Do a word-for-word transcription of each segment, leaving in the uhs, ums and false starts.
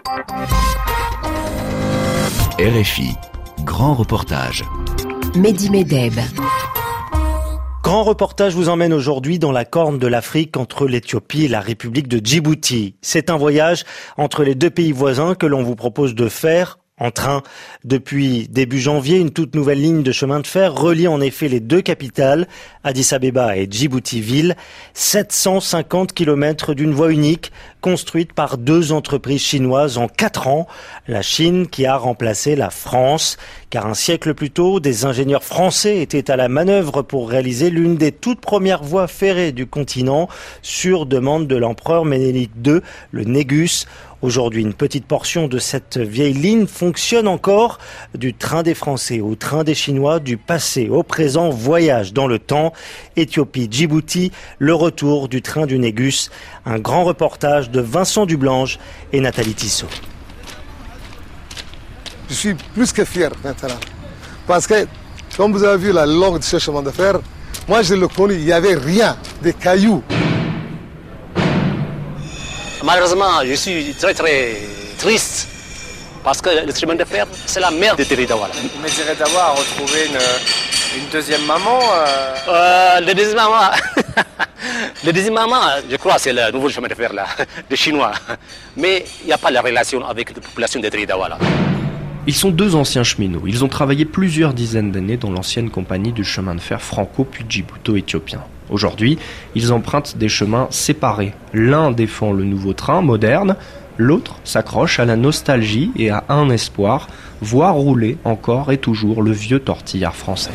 R F I, grand reportage. Mehdi Medeb. Grand reportage vous emmène aujourd'hui dans la corne de l'Afrique entre l'Éthiopie et la République de Djibouti. C'est un voyage entre les deux pays voisins que l'on vous propose de faire en train. Depuis début janvier, une toute nouvelle ligne de chemin de fer relie en effet les deux capitales, Addis-Abeba et Djibouti-Ville. sept cent cinquante kilomètres d'une voie unique, construite par deux entreprises chinoises en quatre ans. La Chine qui a remplacé la France, car un siècle plus tôt, des ingénieurs français étaient à la manœuvre pour réaliser l'une des toutes premières voies ferrées du continent sur demande de l'empereur Ménélique deux, le Négus. Aujourd'hui, une petite portion de cette vieille ligne fonctionne encore. Du train des Français au train des Chinois, du passé au présent, voyage dans le temps. Éthiopie, Djibouti, le retour du train du Négus. Un grand reportage de Vincent Dublange et Nathalie Tissot. Je suis plus que fier maintenant. Parce que, comme vous avez vu la longue de ce chemin de fer, moi je l'ai connu, il n'y avait rien, des cailloux. Malheureusement, je suis très très triste parce que le chemin de fer, c'est la mère de Dire-et-Dawa. Mais Dire-et-Dawa a retrouvé une, une deuxième maman euh... Euh, Le deuxième maman, le deuxième maman, je crois, c'est le nouveau chemin de fer là, des Chinois. Mais il n'y a pas la relation avec la population de Dire-et-Dawa là. Ils sont deux anciens cheminots. Ils ont travaillé plusieurs dizaines d'années dans l'ancienne compagnie du chemin de fer franco puis djibouto-éthiopien. Aujourd'hui, ils empruntent des chemins séparés. L'un défend le nouveau train moderne, l'autre s'accroche à la nostalgie et à un espoir, voir rouler encore et toujours le vieux tortillard français.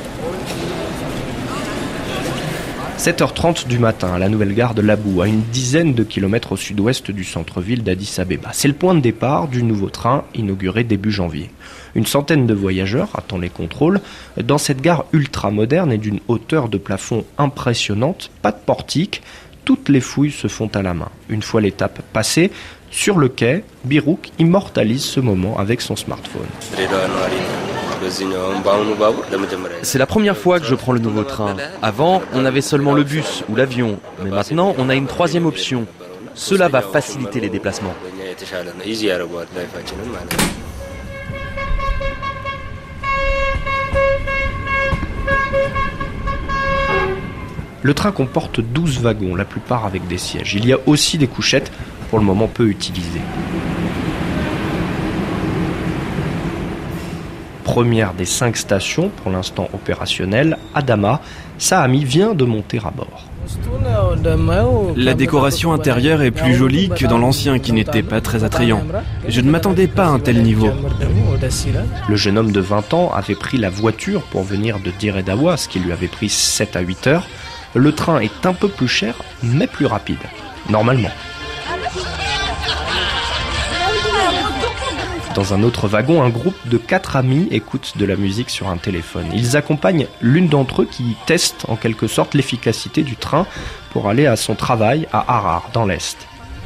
sept heures trente du matin à la nouvelle gare de Labou, à une dizaine de kilomètres au sud-ouest du centre-ville d'Addis-Abeba. C'est le point de départ du nouveau train inauguré début janvier. Une centaine de voyageurs attend les contrôles. Dans cette gare ultra-moderne et d'une hauteur de plafond impressionnante, pas de portique, toutes les fouilles se font à la main. Une fois l'étape passée, sur le quai, Birouk immortalise ce moment avec son smartphone. C'est la première fois que je prends le nouveau train. Avant, on avait seulement le bus ou l'avion, mais maintenant, on a une troisième option. Cela va faciliter les déplacements. Le train comporte douze wagons, la plupart avec des sièges. Il y a aussi des couchettes, pour le moment peu utilisées. Première des cinq stations, pour l'instant opérationnelles, Adama, sa amie vient de monter à bord. La décoration intérieure est plus jolie que dans l'ancien qui n'était pas très attrayant. Je ne m'attendais pas à un tel niveau. Le jeune homme de vingt ans avait pris la voiture pour venir de Dire-et-Dawa, ce qui lui avait pris sept à huit heures. Le train est un peu plus cher, mais plus rapide, normalement. Dans un autre wagon, un groupe de quatre amis écoute de la musique sur un téléphone. Ils accompagnent l'une d'entre eux qui teste en quelque sorte l'efficacité du train pour aller à son travail à Harar, dans l'Est.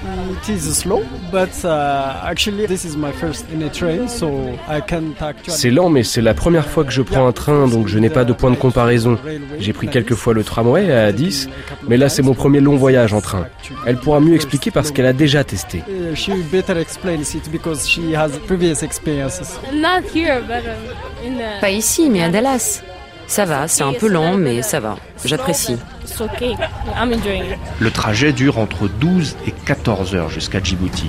C'est lent, mais c'est la première fois que je prends un train, donc je n'ai pas de point de comparaison. J'ai pris quelques fois le tramway à Addis, mais là c'est mon premier long voyage en train. Elle pourra mieux expliquer parce qu'elle a déjà testé. Pas ici, mais à Dallas. Ça va, c'est un peu lent, mais ça va. J'apprécie. Le trajet dure entre douze et quatorze heures jusqu'à Djibouti.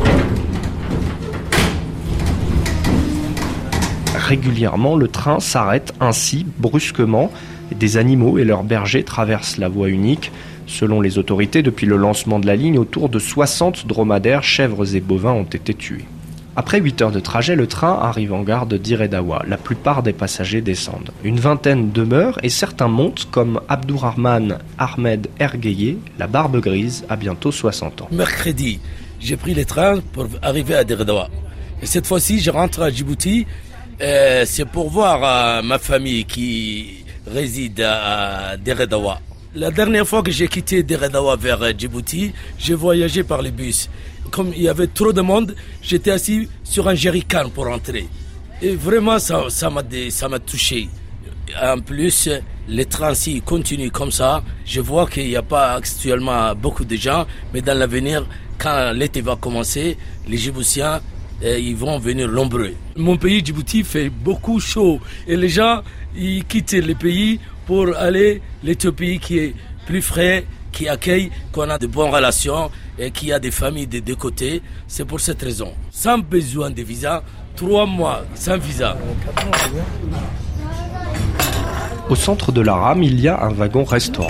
Régulièrement, le train s'arrête ainsi, brusquement. Des animaux et leurs bergers traversent la voie unique. Selon les autorités, depuis le lancement de la ligne, autour de soixante dromadaires, chèvres et bovins ont été tués. Après huit heures de trajet, le train arrive en gare de Dire-et-Dawa. La plupart des passagers descendent. Une vingtaine demeurent et certains montent comme Abdourahman Ahmed Ergueye, la barbe grise, a bientôt soixante ans. Mercredi, j'ai pris le train pour arriver à Dire-et-Dawa. Et cette fois-ci, je rentre à Djibouti. Euh, c'est pour voir euh, ma famille qui réside à Dire-et-Dawa. La dernière fois que j'ai quitté Dire-et-Dawa vers Djibouti, j'ai voyagé par les bus. Comme il y avait trop de monde, j'étais assis sur un jerrycan pour rentrer. Et vraiment, ça, ça m'a, ça m'a touché. En plus, les trains, s'ils continuent comme ça, je vois qu'il n'y a pas actuellement beaucoup de gens, mais dans l'avenir, quand l'été va commencer, les Djiboutiens, euh, ils vont venir nombreux. Mon pays, Djibouti, fait beaucoup chaud. Et les gens, ils quittent le pays pour aller l'Éthiopie qui est plus frais, qui accueille, qu'on a de bonnes relations et qui a des familles des deux côtés. C'est pour cette raison. Sans besoin de visa, trois mois sans visa. Au centre de la rame, il y a un wagon-restaurant.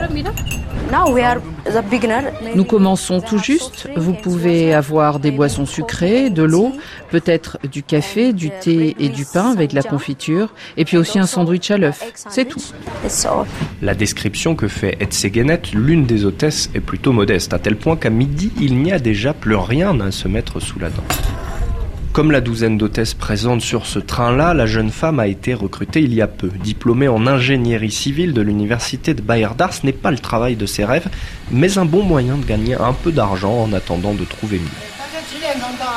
Nous commençons tout juste. Vous pouvez avoir des boissons sucrées, de l'eau, peut-être du café, du thé et du pain avec de la confiture, et puis aussi un sandwich à l'œuf. C'est tout. La description que fait Etsegenet, l'une des hôtesses, est plutôt modeste, à tel point qu'à midi, il n'y a déjà plus rien à se mettre sous la dent. Comme la douzaine d'hôtesses présentes sur ce train-là, la jeune femme a été recrutée il y a peu. Diplômée en ingénierie civile de l'université de Bayardar, ce n'est pas le travail de ses rêves, mais un bon moyen de gagner un peu d'argent en attendant de trouver mieux.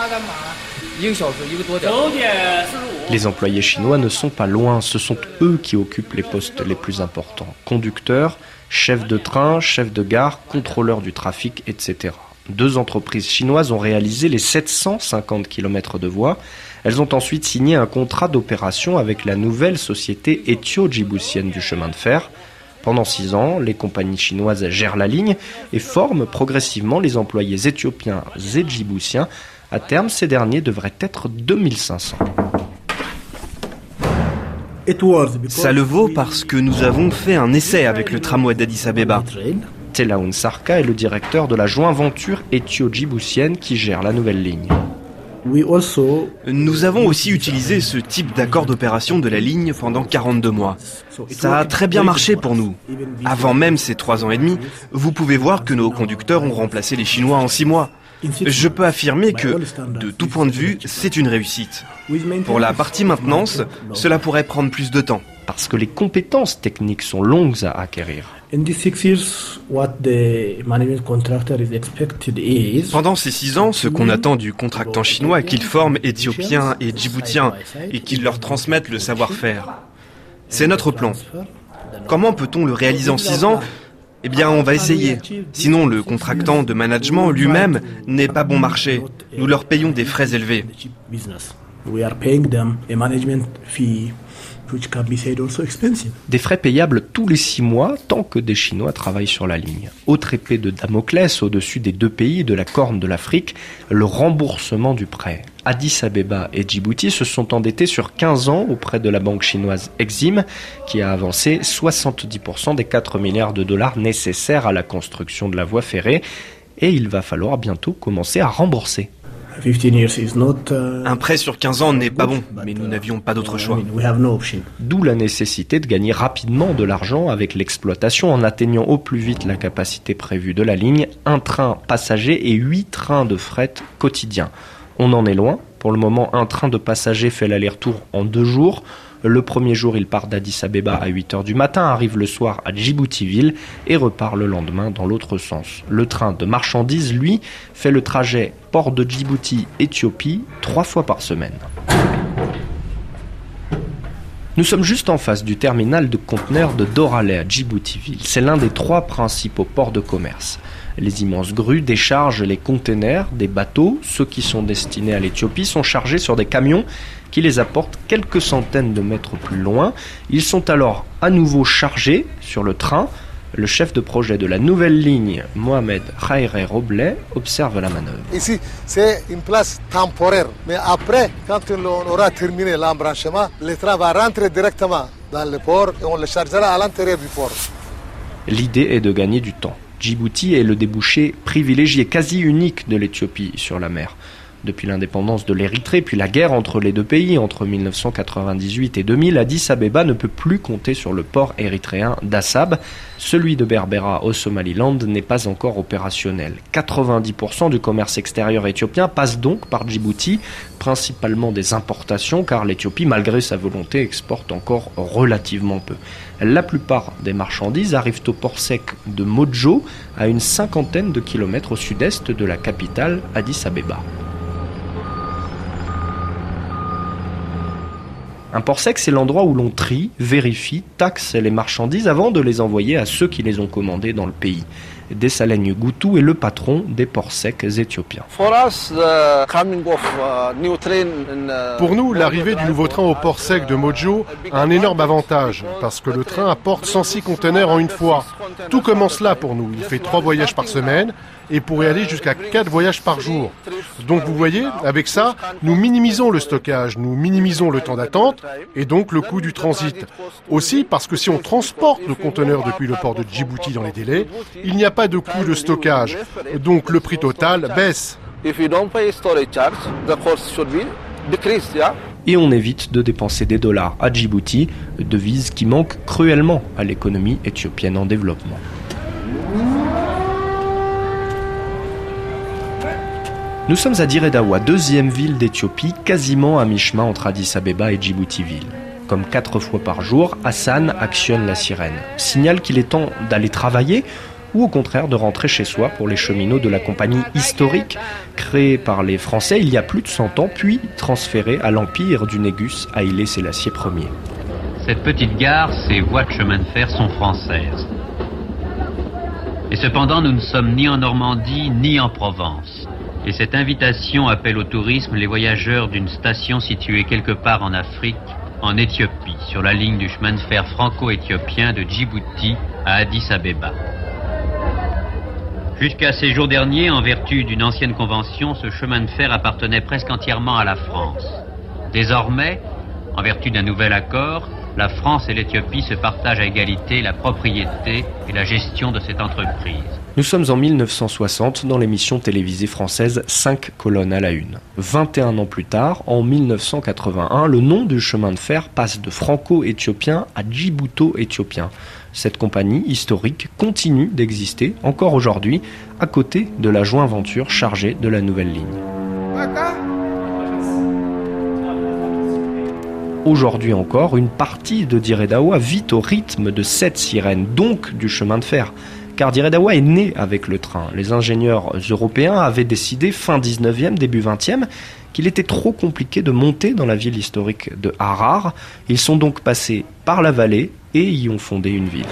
Les employés chinois ne sont pas loin, ce sont eux qui occupent les postes les plus importants. Conducteurs, chefs de train, chefs de gare, contrôleurs du trafic, et cetera. Deux entreprises chinoises ont réalisé les sept cent cinquante kilomètres de voies. Elles ont ensuite signé un contrat d'opération avec la nouvelle société éthio-djiboutienne du chemin de fer. Pendant six ans, les compagnies chinoises gèrent la ligne et forment progressivement les employés éthiopiens et djiboutiens. À terme, ces derniers devraient être deux mille cinq cents. Ça le vaut parce que nous avons fait un essai avec le tramway d'Addis Abeba. Telaoun Sarka est le directeur de la joint-venture éthio-djiboutienne qui gère la nouvelle ligne. Nous avons aussi utilisé ce type d'accord d'opération de la ligne pendant quarante-deux mois. Ça a très bien marché pour nous. Avant même ces trois ans et demi, vous pouvez voir que nos conducteurs ont remplacé les Chinois en six mois. Je peux affirmer que, de tout point de vue, c'est une réussite. Pour la partie maintenance, cela pourrait prendre plus de temps. Parce que les compétences techniques sont longues à acquérir. Pendant ces six ans, ce qu'on attend du contractant chinois est qu'il forme Éthiopiens et Djiboutiens et qu'il leur transmette le savoir-faire. C'est notre plan. Comment peut-on le réaliser en six ans ? Eh bien, on va essayer. Sinon, le contractant de management lui-même n'est pas bon marché. Nous leur payons des frais élevés. Des frais payables tous les six mois tant que des Chinois travaillent sur la ligne. Autre épée de Damoclès au-dessus des deux pays de la Corne de l'Afrique, le remboursement du prêt. Addis Abeba et Djibouti se sont endettés sur quinze ans auprès de la banque chinoise Exim, qui a avancé soixante-dix pour cent des quatre milliards de dollars nécessaires à la construction de la voie ferrée. Et il va falloir bientôt commencer à rembourser. Un prêt sur quinze ans n'est pas bon, mais nous n'avions pas d'autre choix. D'où la nécessité de gagner rapidement de l'argent avec l'exploitation en atteignant au plus vite la capacité prévue de la ligne, un train passager et huit trains de fret quotidiens. On en est loin. Pour le moment, un train de passagers fait l'aller-retour en deux jours. Le premier jour, il part d'Addis Abeba à huit heures du matin, arrive le soir à Djibouti-Ville et repart le lendemain dans l'autre sens. Le train de marchandises, lui, fait le trajet port de Djibouti-Éthiopie trois fois par semaine. Nous sommes juste en face du terminal de conteneurs de Doralé à Djibouti-Ville. C'est l'un des trois principaux ports de commerce. Les immenses grues déchargent les conteneurs des bateaux. Ceux qui sont destinés à l'Éthiopie sont chargés sur des camions qui les apportent quelques centaines de mètres plus loin. Ils sont alors à nouveau chargés sur le train. Le chef de projet de la nouvelle ligne, Mohamed Khairé Robleh, observe la manœuvre. Ici, c'est une place temporaire. Mais après, quand on aura terminé l'embranchement, le train va rentrer directement dans le port et on le chargera à l'intérieur du port. L'idée est de gagner du temps. Djibouti est le débouché privilégié, quasi unique de l'Éthiopie sur la mer. Depuis l'indépendance de l'Érythrée, puis la guerre entre les deux pays entre mille neuf cent quatre-vingt-dix-huit et deux mille, Addis Abeba ne peut plus compter sur le port érythréen d'Assab. Celui de Berbera au Somaliland n'est pas encore opérationnel. quatre-vingt-dix pour cent du commerce extérieur éthiopien passe donc par Djibouti, principalement des importations, car l'Éthiopie, malgré sa volonté, exporte encore relativement peu. La plupart des marchandises arrivent au port sec de Mojo, à une cinquantaine de kilomètres au sud-est de la capitale Addis Abeba. Un port sec, c'est l'endroit où l'on trie, vérifie, taxe les marchandises avant de les envoyer à ceux qui les ont commandées dans le pays. Dessalegn Goutou est le patron des ports secs éthiopiens. Pour nous, l'arrivée du nouveau train au port sec de Mojo a un énorme avantage, parce que le train apporte cent six conteneurs en une fois. Tout commence là pour nous. Il fait trois voyages par semaine et pourrait aller jusqu'à quatre voyages par jour. Donc vous voyez, avec ça, nous minimisons le stockage, nous minimisons le temps d'attente et donc le coût du transit. Aussi parce que si on transporte le conteneur depuis le port de Djibouti dans les délais, il n'y a pas de coût de stockage. Donc le prix total baisse. Et on évite de dépenser des dollars à Djibouti, devise qui manque cruellement à l'économie éthiopienne en développement. Nous sommes à Dire Dawa, deuxième ville d'Éthiopie, quasiment à mi-chemin entre Addis Abeba et Djibouti-ville. Comme quatre fois par jour, Hassan actionne la sirène. Signale qu'il est temps d'aller travailler ou au contraire de rentrer chez soi pour les cheminots de la compagnie historique, créée par les Français il y a plus de cent ans, puis transférée à l'empire du Négus Haïlé Sélassié Ier. Cette petite gare, ces voies de chemin de fer sont françaises. Et cependant, nous ne sommes ni en Normandie, ni en Provence. Et cette invitation appelle au tourisme les voyageurs d'une station située quelque part en Afrique, en Éthiopie, sur la ligne du chemin de fer franco-éthiopien de Djibouti à Addis Abeba. Jusqu'à ces jours derniers, en vertu d'une ancienne convention, ce chemin de fer appartenait presque entièrement à la France. Désormais, en vertu d'un nouvel accord, la France et l'Éthiopie se partagent à égalité la propriété et la gestion de cette entreprise. Nous sommes en mille neuf cent soixante dans l'émission télévisée française cinq colonnes à la une. vingt et un ans plus tard, en mille neuf cent quatre-vingt-un, le nom du chemin de fer passe de franco-éthiopien à djibouto-éthiopien. Cette compagnie historique continue d'exister encore aujourd'hui, à côté de la joinventure chargée de la nouvelle ligne. Aujourd'hui encore, une partie de Dire Dawa vit au rythme de cette sirène, donc du chemin de fer. Car Dire Dawa est né avec le train. Les ingénieurs européens avaient décidé, fin dix-neuvième, début vingtième, qu'il était trop compliqué de monter dans la ville historique de Harar. Ils sont donc passés par la vallée et y ont fondé une ville.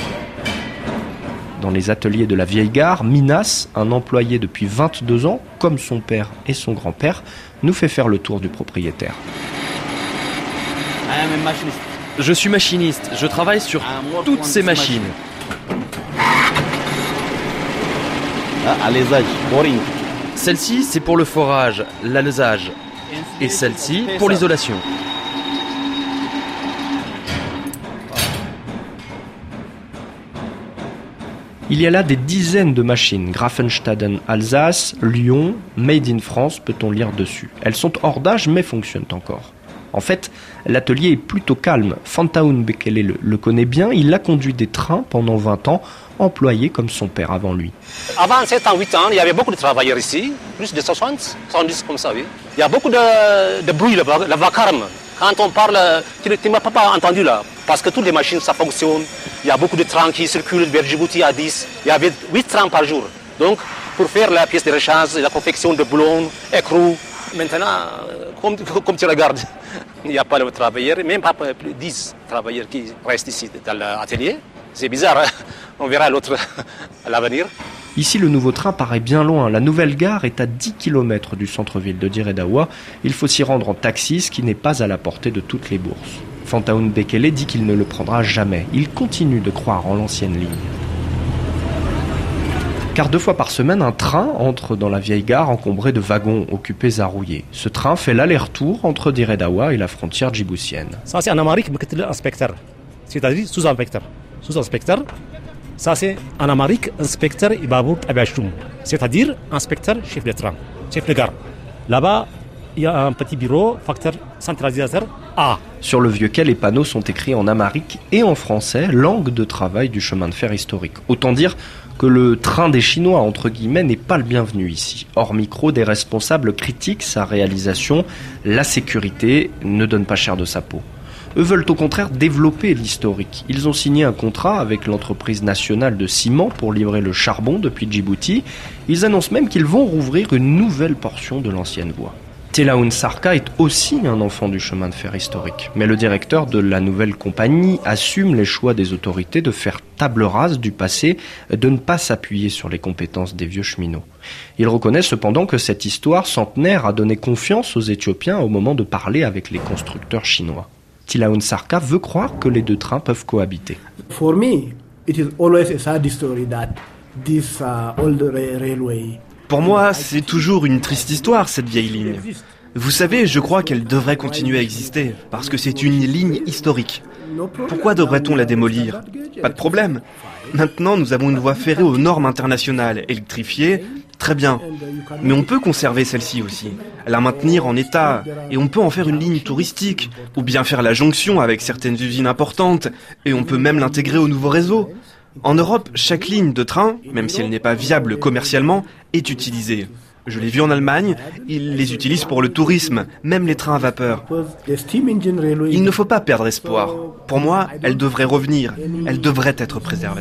Dans les ateliers de la vieille gare, Minas, un employé depuis vingt-deux ans, comme son père et son grand-père, nous fait faire le tour du propriétaire. Je suis machiniste, je travaille sur toutes ces machines. Celle-ci, c'est pour le forage, l'alezage. Et celle-ci, pour l'isolation. Il y a là des dizaines de machines. Grafenstaden, Alsace, Lyon, Made in France, peut-on lire dessus. Elles sont hors d'âge, mais fonctionnent encore. En fait, l'atelier est plutôt calme. Fantaoun Bekele le, le connaît bien. Il a conduit des trains pendant vingt ans, employé comme son père avant lui. Avant sept ans, huit ans, il y avait beaucoup de travailleurs ici, plus de soixante, soixante-dix comme ça, oui. Il y a beaucoup de, de bruit, le, le vacarme. Quand on parle, tu ne m'as pas entendu là, parce que toutes les machines, ça fonctionne. Il y a beaucoup de trains qui circulent vers Djibouti à dix. Il y avait huit trains par jour. Donc, pour faire la pièce de rechange, la confection de boulons, écrous, maintenant, comme, comme tu regardes, il n'y a pas de travailleurs, même pas plus de dix travailleurs qui restent ici dans l'atelier. C'est bizarre, hein? On verra l'autre à l'avenir. Ici, le nouveau train paraît bien loin. La nouvelle gare est à dix kilomètres du centre-ville de Dire Dawa. Il faut s'y rendre en taxi, ce qui n'est pas à la portée de toutes les bourses. Fantaoun Bekele dit qu'il ne le prendra jamais. Il continue de croire en l'ancienne ligne. Car deux fois par semaine, un train entre dans la vieille gare encombrée de wagons occupés à rouiller. Ce train fait l'aller-retour entre Dire Dawa et la frontière djiboutienne. Ça, c'est un amérique, inspecteur, c'est-à-dire sous-inspecteur. Sous-inspecteur, ça c'est en Amérique, inspecteur Ibabouk Abachtoum, c'est-à-dire inspecteur chef de train, chef de gare. Là-bas, il y a un petit bureau, facteur centralisateur A. Sur le vieux quai, les panneaux sont écrits en amharique et en français, langue de travail du chemin de fer historique. Autant dire que le train des Chinois, entre guillemets, n'est pas le bienvenu ici. Hors micro, des responsables critiquent sa réalisation. La sécurité ne donne pas cher de sa peau. Eux veulent au contraire développer l'historique. Ils ont signé un contrat avec l'entreprise nationale de ciment pour livrer le charbon depuis Djibouti. Ils annoncent même qu'ils vont rouvrir une nouvelle portion de l'ancienne voie. Telaoun Sarka est aussi un enfant du chemin de fer historique. Mais le directeur de la nouvelle compagnie assume les choix des autorités de faire table rase du passé, de ne pas s'appuyer sur les compétences des vieux cheminots. Il reconnaît cependant que cette histoire centenaire a donné confiance aux Éthiopiens au moment de parler avec les constructeurs chinois. Telaoun Sarka veut croire que les deux trains peuvent cohabiter. For me, it is always a sad story that this uh, old railway. Pour moi, c'est toujours une triste histoire, cette vieille ligne. Vous savez, je crois qu'elle devrait continuer à exister, parce que c'est une ligne historique. Pourquoi devrait-on la démolir ? Pas de problème. Maintenant, nous avons une voie ferrée aux normes internationales, électrifiée, très bien. Mais on peut conserver celle-ci aussi, la maintenir en état, et on peut en faire une ligne touristique, ou bien faire la jonction avec certaines usines importantes, et on peut même l'intégrer au nouveau réseau. En Europe, chaque ligne de train, même si elle n'est pas viable commercialement, est utilisée. Je l'ai vu en Allemagne, ils les utilisent pour le tourisme, même les trains à vapeur. Il ne faut pas perdre espoir. Pour moi, elle devrait revenir, elle devrait être préservée.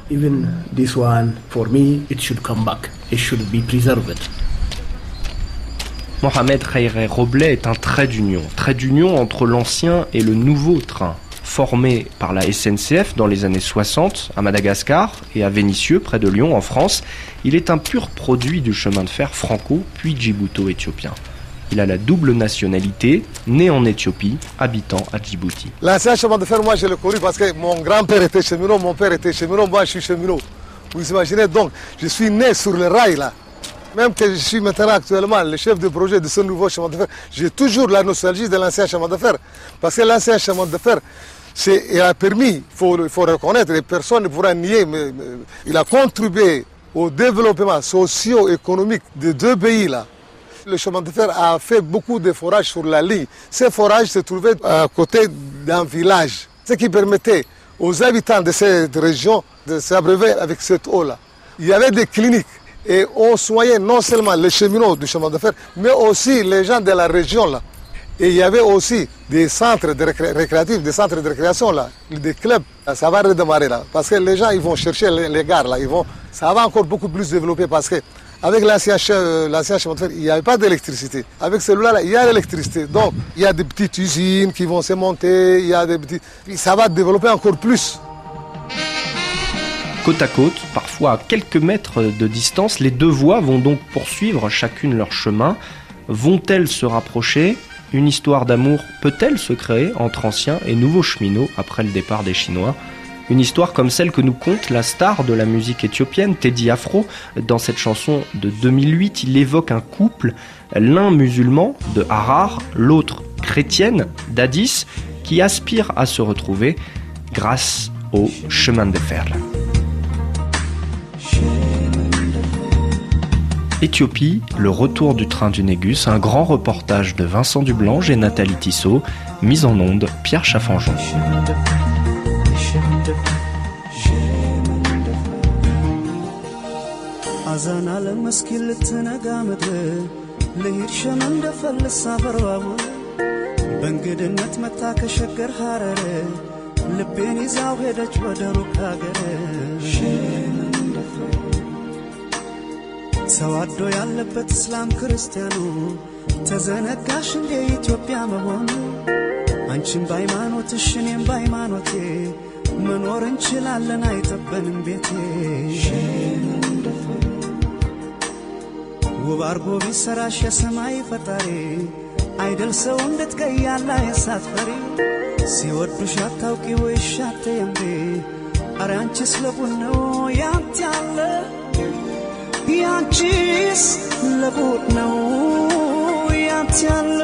Mohamed Khairé Robleh est un trait d'union, trait d'union entre l'ancien et le nouveau train. Formé par la S N C F dans les années soixante à Madagascar et à Vénissieux, près de Lyon, en France, il est un pur produit du chemin de fer franco puis djibouto-éthiopien. Il a la double nationalité, né en Éthiopie, habitant à Djibouti. L'ancien chemin de fer, moi je l'ai connu parce que mon grand-père était cheminot, mon père était cheminot, moi je suis cheminot. Vous imaginez donc, je suis né sur le rail là. Même que je suis maintenant actuellement le chef de projet de ce nouveau chemin de fer, j'ai toujours la nostalgie de l'ancien chemin de fer. Parce que l'ancien chemin de fer, c'est, il a permis, il faut, il faut reconnaître, et personne ne pourra nier, mais, mais il a contribué au développement socio-économique de deux pays là. Le chemin de fer a fait beaucoup de forages sur la ligne. Ces forages se trouvaient à côté d'un village, ce qui permettait aux habitants de cette région de s'abreuver avec cette eau-là. Il y avait des cliniques et on soignait non seulement les cheminots du chemin de fer, mais aussi les gens de la région là. Et il y avait aussi des centres de récré- récréatifs, des centres de récréation là, des clubs. Ça va redémarrer là, parce que les gens ils vont chercher les, les gares là, ils vont, ça va encore beaucoup plus développer parce que avec l'ancien, l'ancien chemin de fer, il n'y avait pas d'électricité. Avec celui-là, là, il y a l'électricité. Donc, il y a des petites usines qui vont se monter, il y a des petits, ça va développer encore plus. Côte à côte, parfois à quelques mètres de distance, les deux voies vont donc poursuivre chacune leur chemin. Vont-elles se rapprocher ? Une histoire d'amour peut-elle se créer entre anciens et nouveaux cheminots après le départ des Chinois ? Une histoire comme celle que nous conte la star de la musique éthiopienne, Teddy Afro. Dans cette chanson de deux mille huit, il évoque un couple, l'un musulman de Harar, l'autre chrétienne d'Addis, qui aspire à se retrouver grâce au chemin de fer. Éthiopie, le retour du train du Négus, un grand reportage de Vincent Dublange et Nathalie Tissot, mise en onde Pierre Chaffanjon. ተዋዶ ያለበት እስላም ክርስቲያኑ ተዘነጋሽ እንደ ኢትዮጵያ መሆኑ አንቺም በሃይማኖትሽ እኔም በሃይማኖቴ መኖር እንችላለን አይጠበንም ቤቴ ውብ አርጎ ቢሰራሽ የሰማይ ፈጣሪ አይደል ሰው እንድትገያላ የሳትፈሪ ሲወዱሽ አታውቂ ወይሽ አትየምቤ አረ አንቺስ ለቡን ነው ያንተ ያለ Yanchis, la boat now, yantiala.